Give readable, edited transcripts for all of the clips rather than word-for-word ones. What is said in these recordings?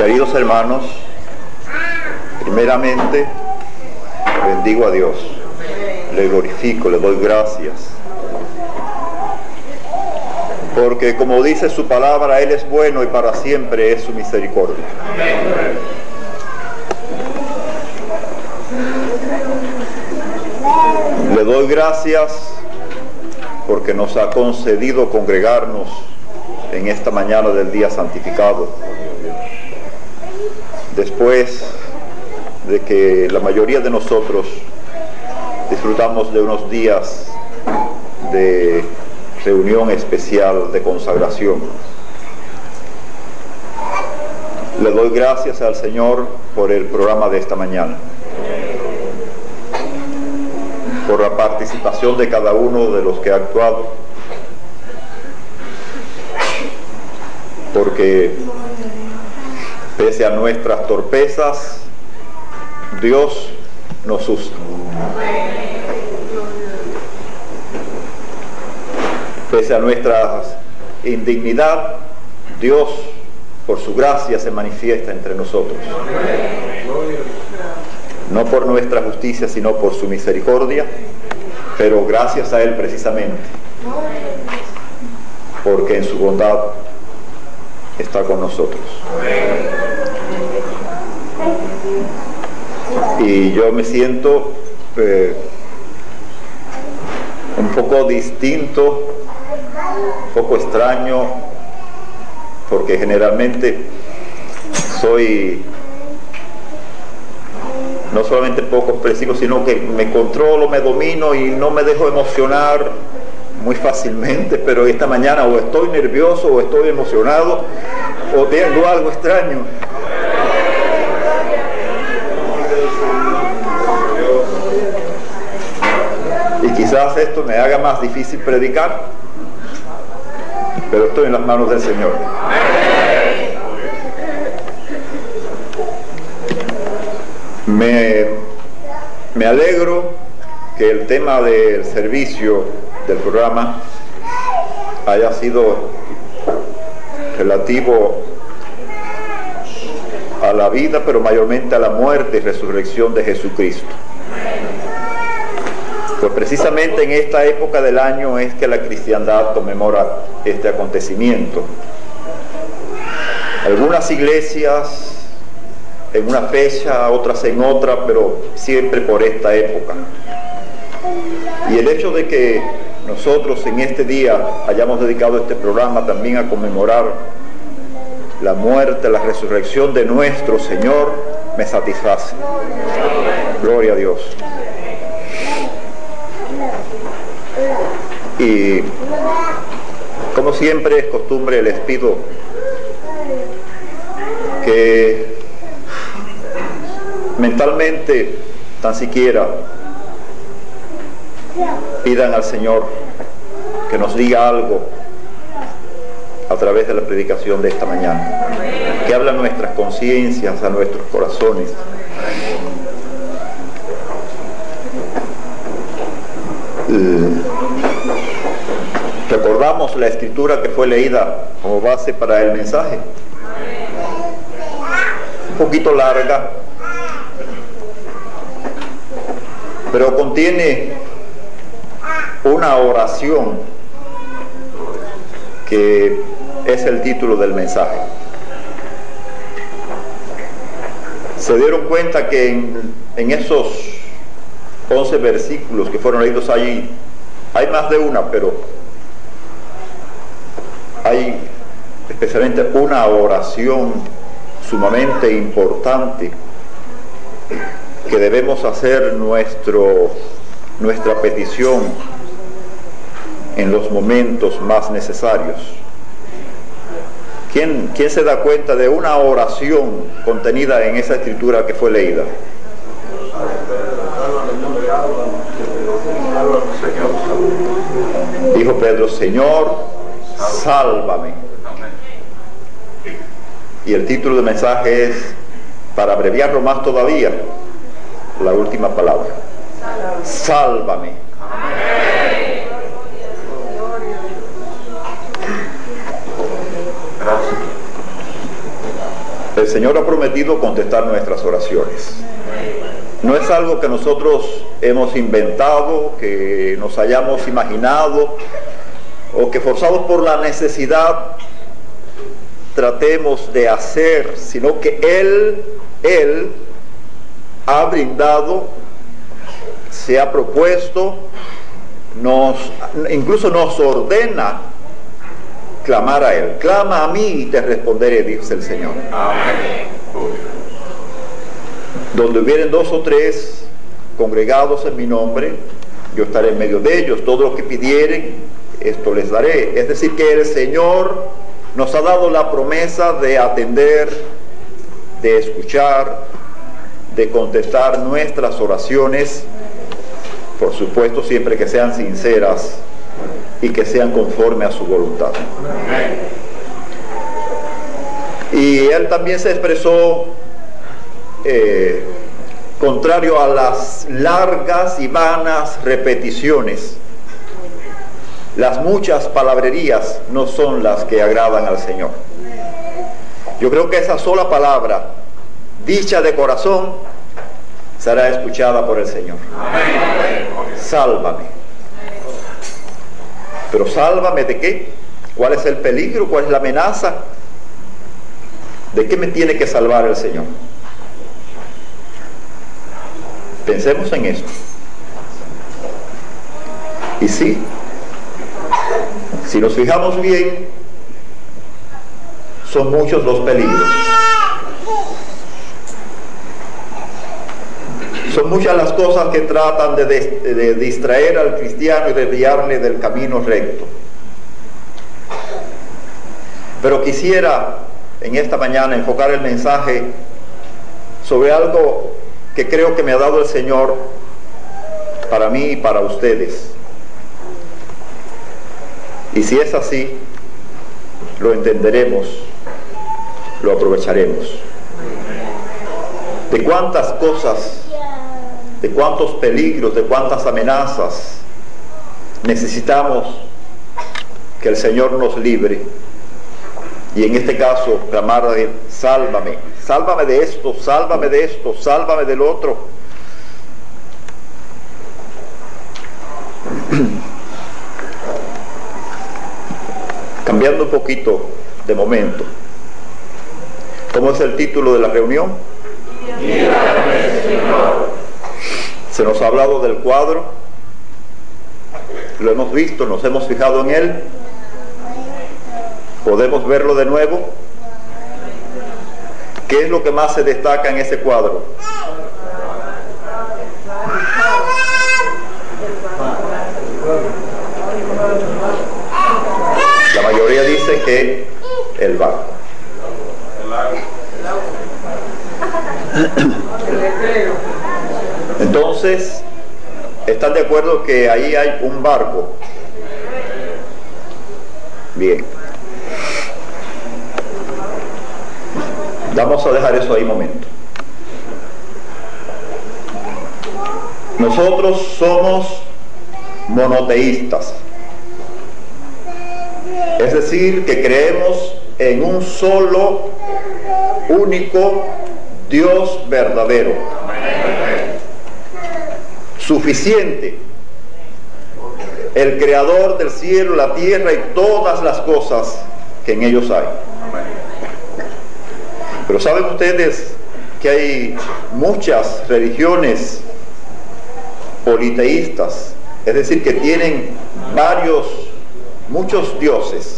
Queridos hermanos, primeramente bendigo a Dios, le glorifico, le doy gracias, porque como dice su palabra, Él es bueno y para siempre es su misericordia. Le doy gracias porque nos ha concedido congregarnos en esta mañana del día santificado, después de que la mayoría de nosotros disfrutamos de unos días de reunión especial de consagración. Le doy gracias al Señor por el programa de esta mañana, por la participación de cada uno de los que ha actuado, porque pese a nuestras torpezas, Dios nos usa. Pese a nuestra indignidad, Dios, por su gracia, se manifiesta entre nosotros. No por nuestra justicia, sino por su misericordia, pero gracias a Él precisamente, porque en su bondad está con nosotros. Y yo me siento un poco distinto, un poco extraño, porque generalmente soy no solamente poco expresivo, sino que me controlo, me domino y no me dejo emocionar muy fácilmente, pero esta mañana o estoy nervioso o estoy emocionado o tengo algo extraño. Y quizás esto me haga más difícil predicar, pero estoy en las manos del Señor. Me alegro que el tema del servicio del programa haya sido relativo a la vida, pero mayormente a la muerte y resurrección de Jesucristo. Pues precisamente en esta época del año es que la cristiandad conmemora este acontecimiento. Algunas iglesias en una fecha, otras en otra, pero siempre por esta época. Y el hecho de que nosotros en este día hayamos dedicado este programa también a conmemorar la muerte, la resurrección de nuestro Señor, me satisface. Gloria a Dios. Y como siempre es costumbre, les pido que mentalmente tan siquiera pidan al Señor que nos diga algo a través de la predicación de esta mañana, que habla a nuestras conciencias, a nuestros corazones. Recordamos la escritura que fue leída como base para el mensaje, un poquito larga, pero contiene una oración que es el título del mensaje. Se dieron cuenta que en esos 11 versículos que fueron leídos allí, hay más de una, pero hay especialmente una oración sumamente importante que debemos hacer nuestra petición en los momentos más necesarios. ¿Quién se da cuenta de una oración contenida en esa escritura que fue leída? Dijo Pedro: Señor, sálvame. Y el título del mensaje es, para abreviarlo más todavía, la última palabra: sálvame. El Señor ha prometido contestar nuestras oraciones. No es algo que nosotros hemos inventado, que nos hayamos imaginado, o que forzados por la necesidad tratemos de hacer, sino que Él ha brindado, se ha propuesto, incluso nos ordena clamar a Él. Clama a mí y te responderé, dice el Señor. Amén. Donde hubieren 2 o 3 congregados en mi nombre, yo estaré en medio de ellos. Todo lo que pidieren, esto les daré. Es decir, que el Señor nos ha dado la promesa de atender, de escuchar, de contestar nuestras oraciones, por supuesto siempre que sean sinceras y que sean conforme a su voluntad. Y Él también se expresó contrario a las largas y vanas repeticiones. Las muchas palabrerías no son las que agradan al Señor. Yo creo que esa sola palabra, dicha de corazón, será escuchada por el Señor. Amén. Sálvame. Pero sálvame ¿de qué? ¿Cuál es el peligro? ¿Cuál es la amenaza? ¿De qué me tiene que salvar el Señor? Pensemos en esto. Y sí, si nos fijamos bien, son muchos los peligros. Son muchas las cosas que tratan de distraer al cristiano y desviarle del camino recto. Pero quisiera en esta mañana enfocar el mensaje sobre algo que creo que me ha dado el Señor para mí y para ustedes. Y si es así, lo entenderemos, lo aprovecharemos. De cuántas cosas, de cuántos peligros, de cuántas amenazas necesitamos que el Señor nos libre. Y en este caso, clamar a Él, sálvame, sálvame de esto, sálvame de esto, sálvame del otro. Cambiando un poquito de momento, ¿cómo es el título de la reunión? Se nos ha hablado del cuadro, lo hemos visto, nos hemos fijado en él. ¿Podemos verlo de nuevo? ¿Qué es lo que más se destaca en ese cuadro? La mayoría dice que el barco. Entonces, ¿están de acuerdo que ahí hay un barco? Bien. Vamos a dejar eso ahí un momento. Nosotros somos monoteístas. Es decir, que creemos en un solo, único Dios verdadero. Suficiente. El creador del cielo, la tierra y todas las cosas que en ellos hay. Pero ¿saben ustedes que hay muchas religiones politeístas? Es decir, que tienen muchos dioses.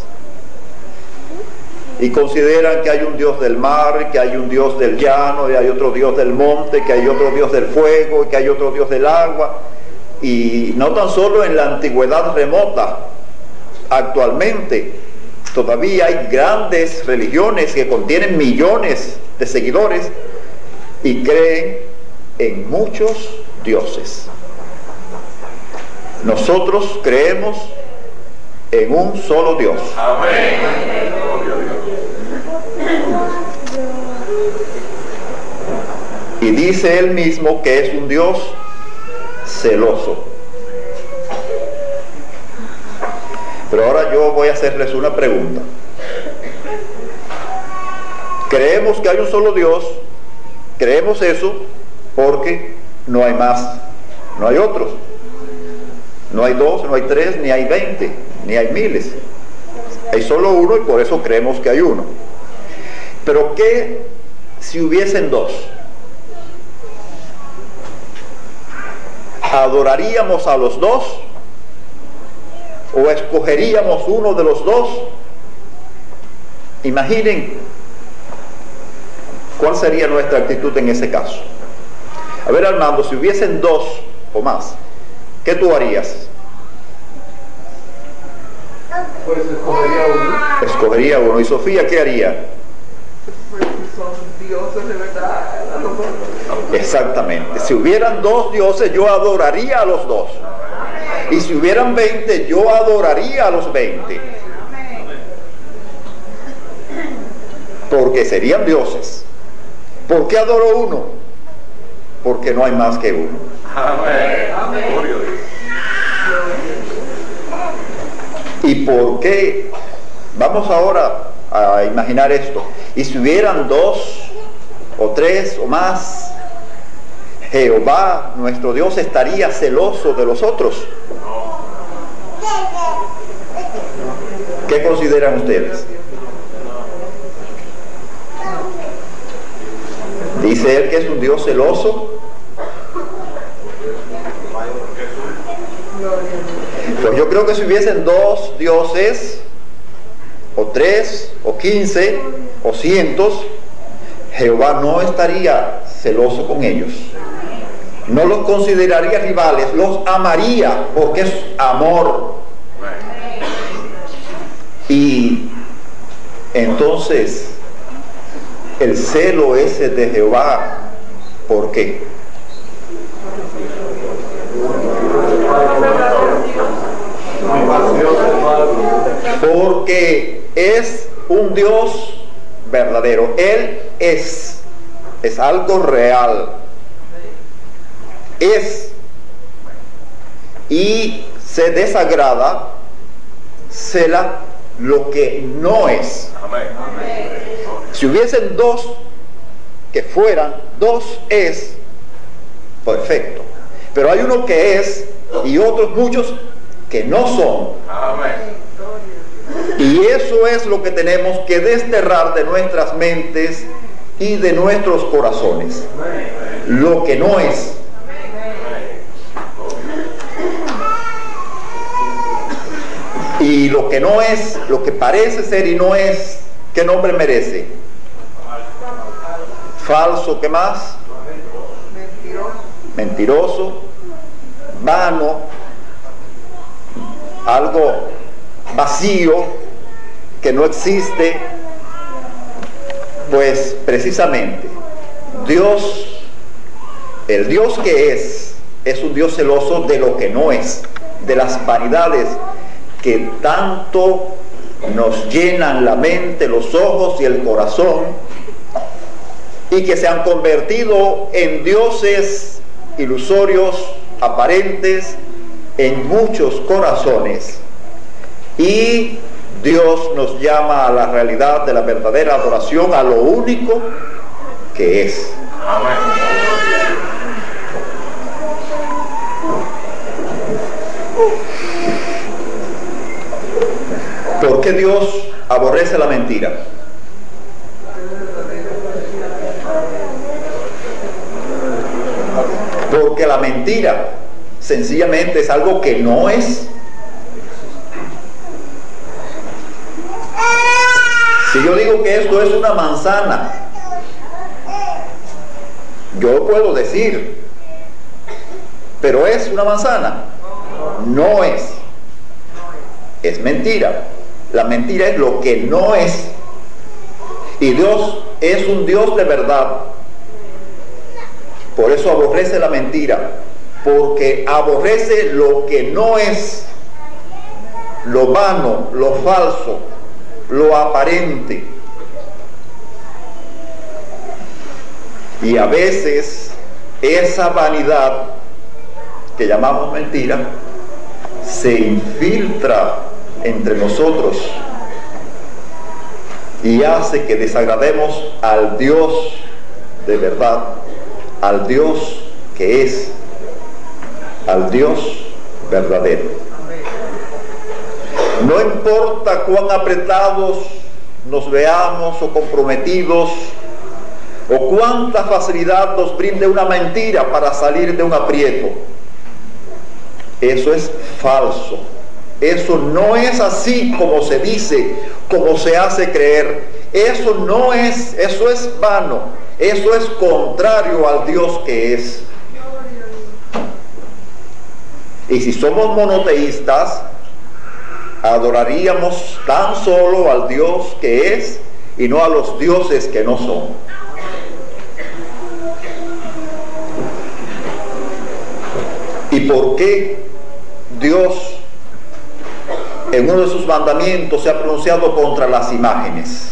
Y consideran que hay un Dios del mar, que hay un Dios del llano, que hay otro Dios del monte, que hay otro Dios del fuego, que hay otro Dios del agua. Y no tan solo en la antigüedad remota, actualmente todavía hay grandes religiones que contienen millones de seguidores y creen en muchos dioses. Nosotros creemos en un solo Dios. Amén. Y dice él mismo que es un Dios celoso. Pero ahora yo voy a hacerles una pregunta. Creemos que hay un solo Dios, creemos eso porque no hay más, no hay otros. No hay 2, no hay 3, ni hay 20, ni hay miles. Hay solo uno y por eso creemos que hay uno. Pero ¿qué si hubiesen 2? ¿Adoraríamos a los 2? ¿O escogeríamos uno de los 2? Imaginen cuál sería nuestra actitud en ese caso. A ver, Armando, si hubiesen 2 o más, ¿qué tú harías? Pues escogería uno. Escogería uno. ¿Y Sofía qué haría? Pues son dioses de verdad. Exactamente. Si hubieran 2 dioses, yo adoraría a los 2. Y si hubieran 20, yo adoraría a los 20. Porque serían dioses. ¿Por qué adoro uno? Porque no hay más que uno. Amén. ¿Y por qué? Vamos ahora a imaginar esto. Y si hubieran 2 o 3 o más, Jehová, nuestro Dios, estaría celoso de los otros. ¿Qué consideran ustedes? Dice él que es un Dios celoso. Pues yo creo que si hubiesen 2 dioses, o 3, o 15, o cientos, Jehová no estaría celoso con ellos. No los consideraría rivales, los amaría, porque es amor. Y entonces, el celo ese de Jehová, ¿por qué? Porque es un Dios verdadero. Él es algo real. Es. Y se desagrada, cela lo que no es. Si hubiesen 2 que fueran, 2 es perfecto. Pero hay uno que es y otros muchos que no son. Y eso es lo que tenemos que desterrar de nuestras mentes y de nuestros corazones. Lo que no es. Y lo que no es, lo que parece ser y no es, ¿qué nombre merece? Falso, ¿qué más? Mentiroso, vano, algo vacío, que no existe. Pues precisamente Dios, el Dios que es un Dios celoso de lo que no es, de las vanidades que tanto nos llenan la mente, los ojos y el corazón, y que se han convertido en dioses ilusorios, aparentes, en muchos corazones. Y Dios nos llama a la realidad de la verdadera adoración, a lo único que es. ¿Por qué Dios aborrece la mentira? Porque la mentira sencillamente es algo que no es. Si yo digo que esto es una manzana, yo puedo decir, pero ¿es una manzana? No es. Es mentira. La mentira es lo que no es. Y Dios es un Dios de verdad. Por eso aborrece la mentira, porque aborrece lo que no es, lo vano, lo falso, lo aparente. Y a veces esa vanidad que llamamos mentira se infiltra entre nosotros y hace que desagrademos al Dios de verdad, al Dios que es, al Dios verdadero. No importa cuán apretados nos veamos o comprometidos, o cuánta facilidad nos brinde una mentira para salir de un aprieto. Eso es falso. Eso no es así como se dice, como se hace creer. Eso no es, eso es vano. Eso es contrario al Dios que es. Y si somos monoteístas, adoraríamos tan solo al Dios que es y no a los dioses que no son. ¿Y por qué Dios en uno de sus mandamientos se ha pronunciado contra las imágenes?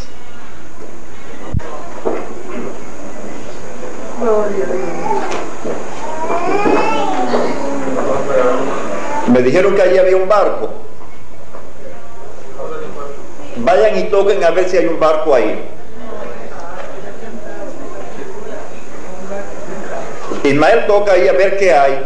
Me dijeron que allí había un barco. Vayan y toquen a ver si hay un barco ahí. Ismael toca ahí a ver qué hay.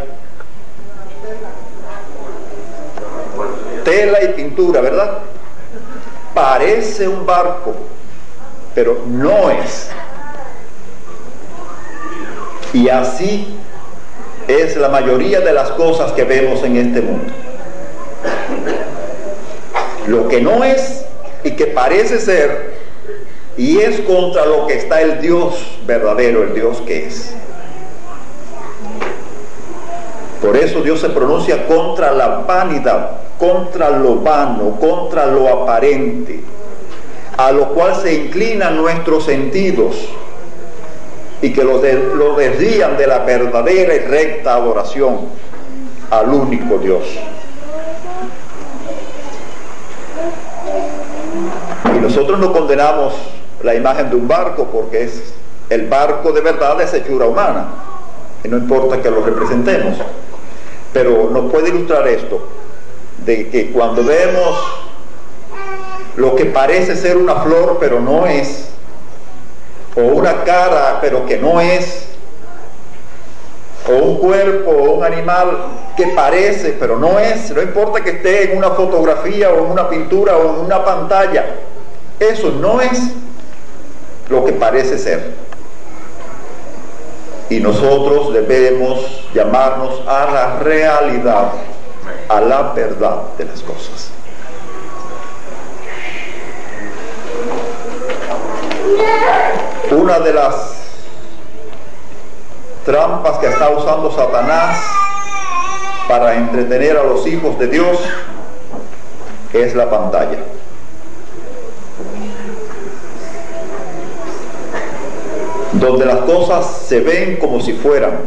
Tela y pintura, ¿verdad? Parece un barco, pero no es. Y así es la mayoría de las cosas que vemos en este mundo. Lo que no es y que parece ser, y es contra lo que está el Dios verdadero, el Dios que es. Por eso Dios se pronuncia contra la vanidad, contra lo vano, contra lo aparente, a lo cual se inclinan nuestros sentidos y que lo desvían de la verdadera y recta adoración al único Dios. Y nosotros no condenamos la imagen de un barco, porque es el barco de verdad es hechura humana y no importa que lo representemos, pero nos puede ilustrar esto de que cuando vemos lo que parece ser una flor pero no es, o una cara pero que no es, o un cuerpo o un animal que parece pero no es, no importa que esté en una fotografía o en una pintura o en una pantalla, eso no es lo que parece ser. Y nosotros debemos llamarnos a la realidad, a la verdad de las cosas. Una de las trampas que está usando Satanás para entretener a los hijos de Dios es la pantalla. Donde las cosas se ven como si fueran.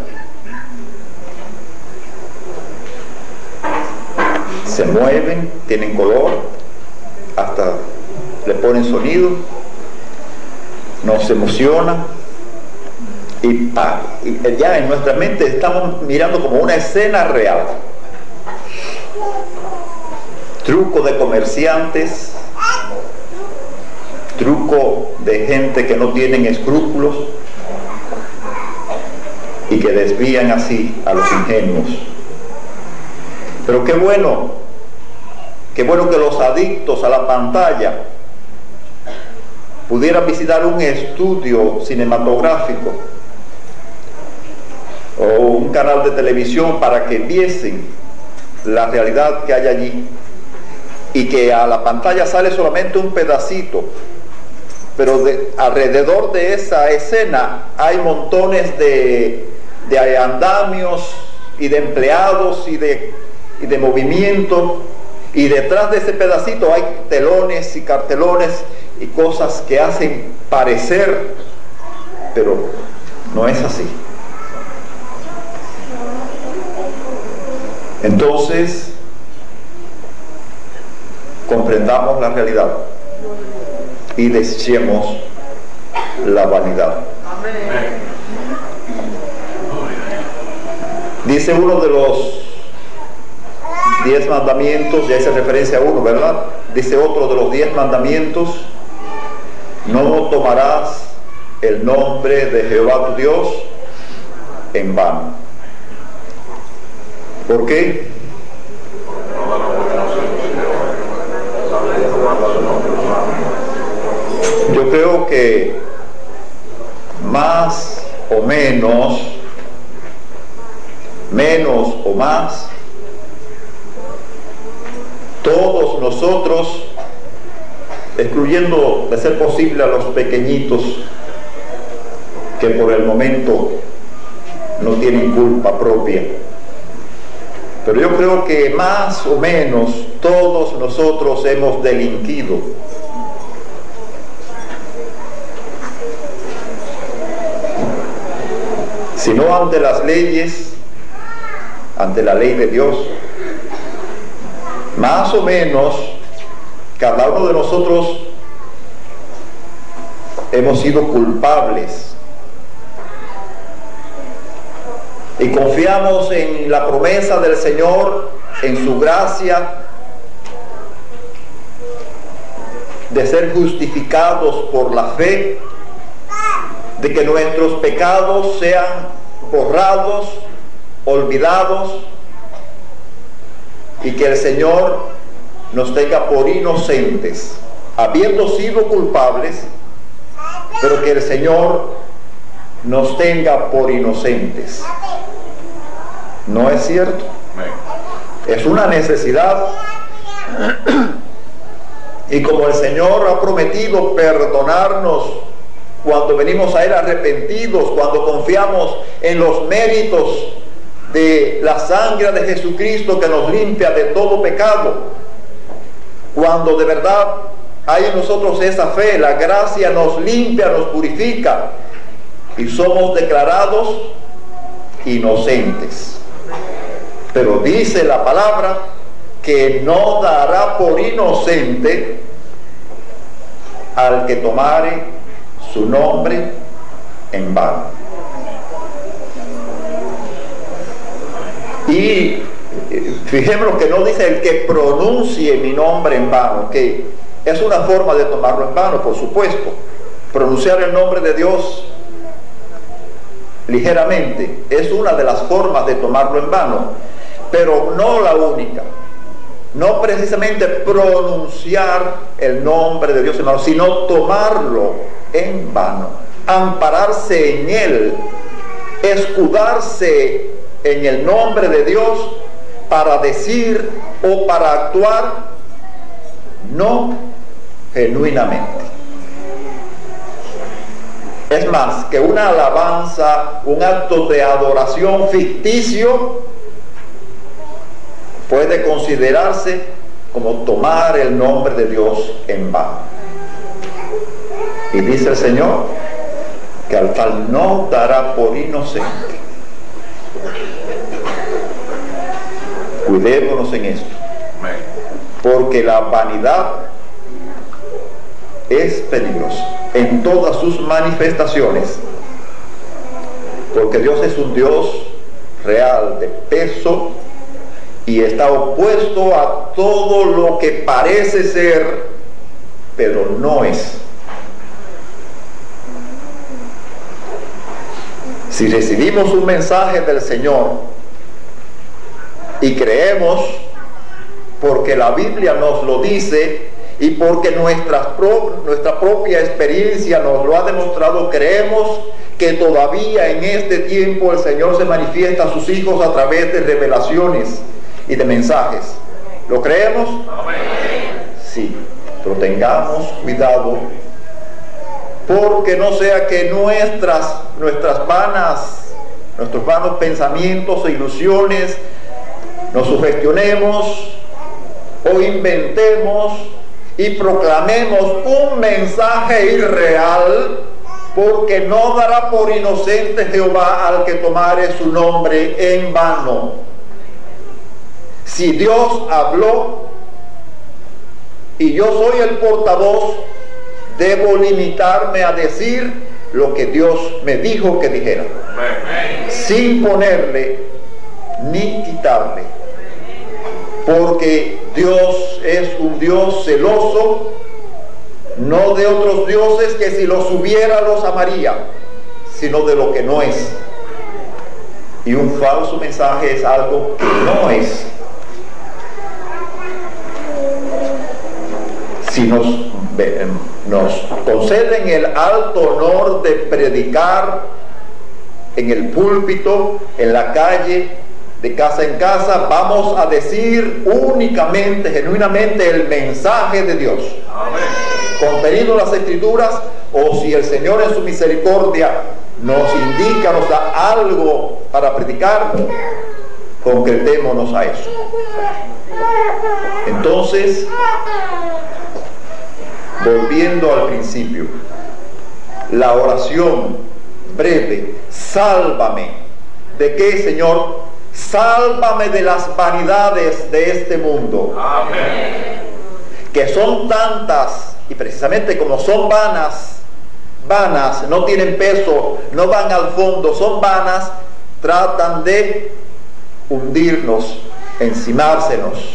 Se mueven, tienen color, hasta le ponen sonido, nos emociona y ya en nuestra mente estamos mirando como una escena real. Truco de comerciantes, truco de gente que no tienen escrúpulos y que desvían así a los ingenuos. Pero qué bueno que los adictos a la pantalla pudieran visitar un estudio cinematográfico o un canal de televisión para que viesen la realidad que hay allí, y que a la pantalla sale solamente un pedacito, pero alrededor de esa escena hay montones de andamios y de empleados y de movimiento, y detrás de ese pedacito hay telones y cartelones y cosas que hacen parecer, pero no es así. Entonces, comprendamos la realidad y desechemos la vanidad. Amén. Dice uno de los 10 mandamientos, ya hice referencia a uno, ¿verdad? Dice otro de los 10 mandamientos no tomarás el nombre de Jehová tu Dios en vano. ¿Por qué? Yo creo que más o menos o más, todos nosotros, excluyendo de ser posible a los pequeñitos que por el momento no tienen culpa propia, pero yo creo que más o menos todos nosotros hemos delinquido. Si no ante las leyes, ante la ley de Dios, más o menos cada uno de nosotros hemos sido culpables. Y confiamos en la promesa del Señor, en su gracia, de ser justificados por la fe, de que nuestros pecados sean borrados, olvidados, y que el Señor nos tenga por inocentes, habiendo sido culpables, pero que el Señor nos tenga por inocentes. ¿No es cierto? Es una necesidad. Y como el Señor ha prometido perdonarnos cuando venimos a Él arrepentidos, cuando confiamos en los méritos de la sangre de Jesucristo que nos limpia de todo pecado, cuando de verdad hay en nosotros esa fe, la gracia nos limpia, nos purifica y somos declarados inocentes. Pero dice la palabra que no dará por inocente al que tomare su nombre en vano. Y fijémonos que no dice el que pronuncie mi nombre en vano, que es una forma de tomarlo en vano, por supuesto. Pronunciar el nombre de Dios ligeramente es una de las formas de tomarlo en vano, pero no la única. No precisamente pronunciar el nombre de Dios en vano, sino tomarlo en vano, ampararse en Él, escudarse en el nombre de Dios para decir o para actuar no genuinamente. Es más, que una alabanza, un acto de adoración ficticio puede considerarse como tomar el nombre de Dios en vano. Y dice el Señor que al tal no dará por inocente. Cuidémonos en esto, porque la vanidad es peligrosa en todas sus manifestaciones, porque Dios es un Dios real, de peso, y está opuesto a todo lo que parece ser, pero no es. Si recibimos un mensaje del Señor y creemos, porque la Biblia nos lo dice y porque nuestra propia experiencia nos lo ha demostrado, creemos que todavía en este tiempo el Señor se manifiesta a sus hijos a través de revelaciones y de mensajes. ¿Lo creemos? Amén. Sí, pero tengamos cuidado, porque no sea que nuestros vanos pensamientos e ilusiones nos sugestionemos o inventemos y proclamemos un mensaje irreal, porque no dará por inocente Jehová al que tomare su nombre en vano. Si Dios habló y yo soy el portavoz, debo limitarme a decir lo que Dios me dijo que dijera, sin ponerle ni quitarle, porque Dios es un Dios celoso, no de otros dioses que si los hubiera los amaría, sino de lo que no es. Y un falso mensaje es algo que no es. Si nos conceden el alto honor de predicar en el púlpito, en la calle, de casa en casa, vamos a decir únicamente, genuinamente, el mensaje de Dios. Amén. Contenido en las Escrituras, o si el Señor en su misericordia nos indica, nos da algo para predicar, concretémonos a eso. Entonces, volviendo al principio, la oración breve, sálvame. ¿De qué, Señor? Sálvame de las vanidades de este mundo. Amén. Que son tantas, y precisamente como son vanas, no tienen peso, no van al fondo, son vanas, tratan de hundirnos, encimársenos.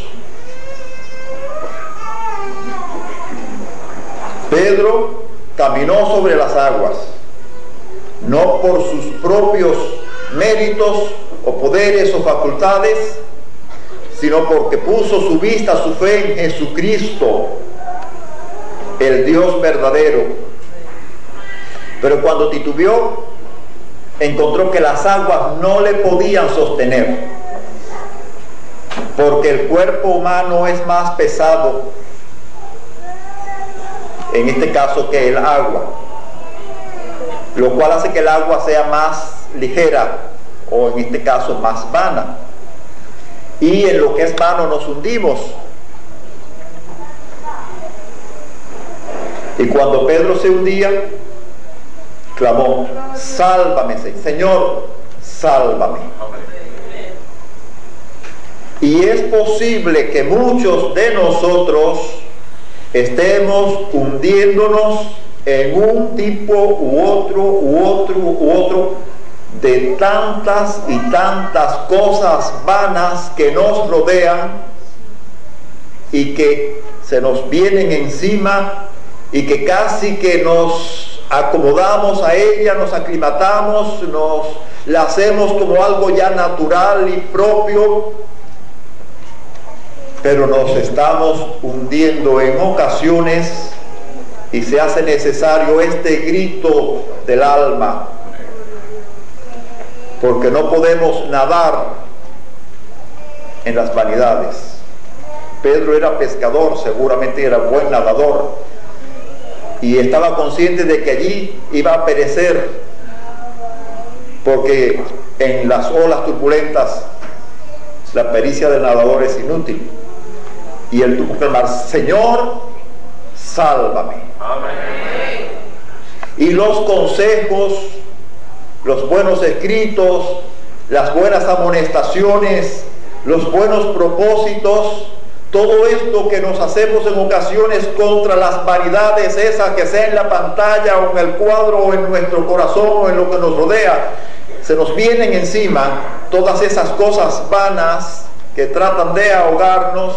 Pedro caminó sobre las aguas, no por sus propios méritos o poderes o facultades, sino porque puso su vista, su fe en Jesucristo, el Dios verdadero. Pero cuando titubeó, encontró que las aguas no le podían sostener, porque el cuerpo humano es más pesado, en este caso, que el agua, lo cual hace que el agua sea más ligera, o en este caso más vana, y en lo que es vano nos hundimos. Y cuando Pedro se hundía, clamó: sálvame, Señor, sálvame. Y es posible que muchos de nosotros estemos hundiéndonos en un tipo u otro de tantas y tantas cosas vanas que nos rodean y que se nos vienen encima y que casi que nos acomodamos a ella, nos aclimatamos, la hacemos como algo ya natural y propio, pero nos estamos hundiendo en ocasiones y se hace necesario este grito del alma, porque no podemos nadar en las vanidades. Pedro era pescador, seguramente era buen nadador, y estaba consciente de que allí iba a perecer, porque en las olas turbulentas la pericia del nadador es inútil, y él tuvo que clamar: Señor, sálvame. Amén. Y los consejos, los buenos escritos, las buenas amonestaciones, los buenos propósitos, todo esto que nos hacemos en ocasiones contra las vanidades esas que sea en la pantalla o en el cuadro o en nuestro corazón o en lo que nos rodea, se nos vienen encima todas esas cosas vanas que tratan de ahogarnos.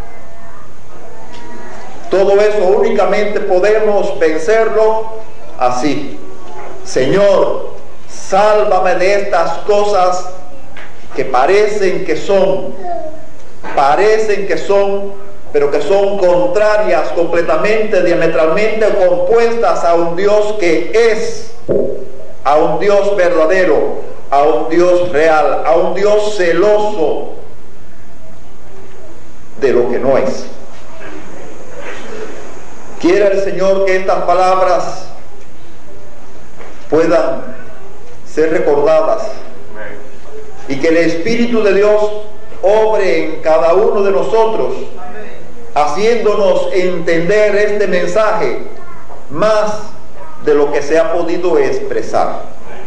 Todo eso únicamente podemos vencerlo así: Señor, sálvame de estas cosas que parecen que son, pero que son contrarias completamente, diametralmente compuestas a un Dios que es, a un Dios verdadero, a un Dios real, a un Dios celoso de lo que no es. Quiera el Señor que estas palabras puedan ser recordadas y que el Espíritu de Dios obre en cada uno de nosotros, haciéndonos entender este mensaje más de lo que se ha podido expresar.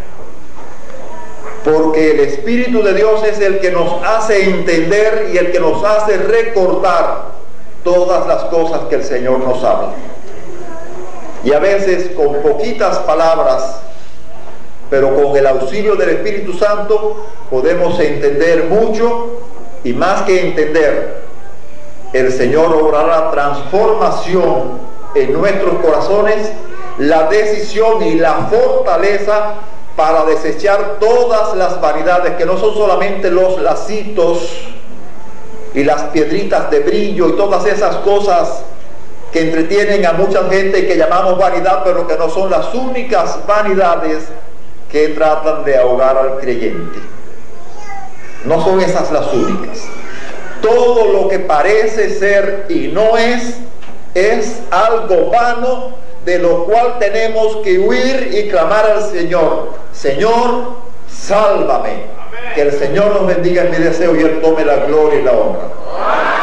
Porque el Espíritu de Dios es el que nos hace entender y el que nos hace recordar todas las cosas que el Señor nos habla. Y a veces con poquitas palabras, pero con el auxilio del Espíritu Santo podemos entender mucho, y más que entender, el Señor obrará transformación en nuestros corazones la decisión y la fortaleza para desechar todas las vanidades, que no son solamente los lacitos y las piedritas de brillo y todas esas cosas que entretienen a mucha gente y que llamamos vanidad, pero que no son las únicas vanidades que tratan de ahogar al creyente. No son esas las únicas. Todo lo que parece ser y no es algo vano, de lo cual tenemos que huir y clamar al Señor: Señor, sálvame. Que el Señor nos bendiga en mi deseo y Él tome la gloria y la honra.